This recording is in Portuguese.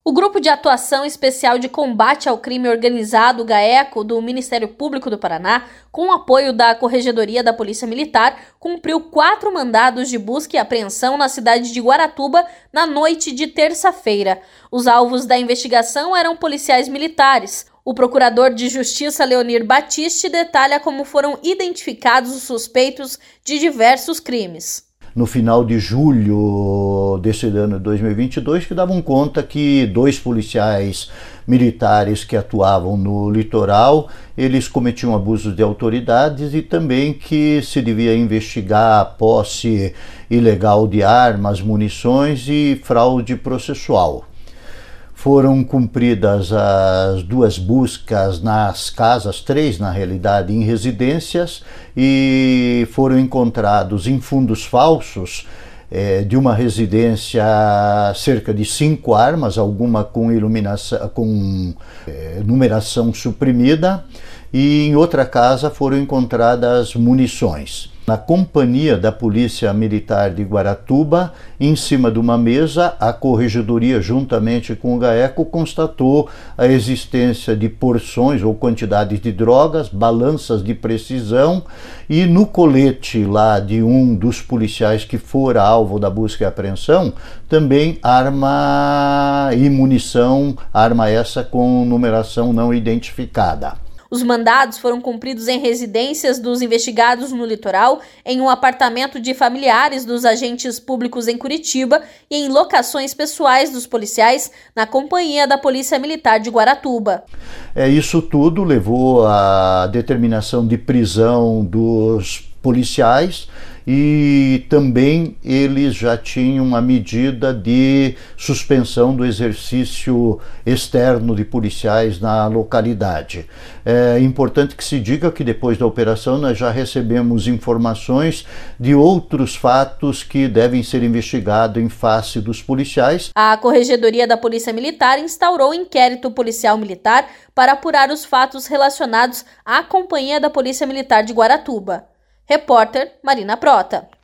O Grupo de Atuação Especial de Combate ao Crime Organizado, GAECO, do Ministério Público do Paraná, com o apoio da Corregedoria da Polícia Militar, cumpriu 4 mandados de busca e apreensão na cidade de Guaratuba na noite de terça-feira. Os alvos da investigação eram policiais militares. O procurador de Justiça Leonir Batiste detalha como foram identificados os suspeitos de diversos crimes. No final de julho desse ano de 2022, que davam conta que 2 policiais militares que atuavam no litoral, eles cometiam abusos de autoridades e também que se devia investigar a posse ilegal de armas, munições e fraude processual. Foram cumpridas as 2 buscas nas casas, 3 na realidade, em residências, e foram encontrados em fundos falsos de uma residência cerca de 5 armas, alguma com numeração suprimida, e em outra casa foram encontradas munições. Na companhia da Polícia Militar de Guaratuba, em cima de uma mesa, a Corregedoria, juntamente com o GAECO, constatou a existência de porções ou quantidades de drogas, balanças de precisão e no colete lá de um dos policiais que fora alvo da busca e apreensão, também arma e munição, arma essa com numeração não identificada. Os mandados foram cumpridos em residências dos investigados no litoral, em um apartamento de familiares dos agentes públicos em Curitiba e em locações pessoais dos policiais na companhia da Polícia Militar de Guaratuba. Isso tudo levou à determinação de prisão dos policiais e também eles já tinham a medida de suspensão do exercício externo de policiais na localidade. É importante que se diga que depois da operação nós já recebemos informações de outros fatos que devem ser investigados em face dos policiais. A Corregedoria da Polícia Militar instaurou inquérito policial militar para apurar os fatos relacionados à Companhia da Polícia Militar de Guaratuba. Repórter Marina Prota.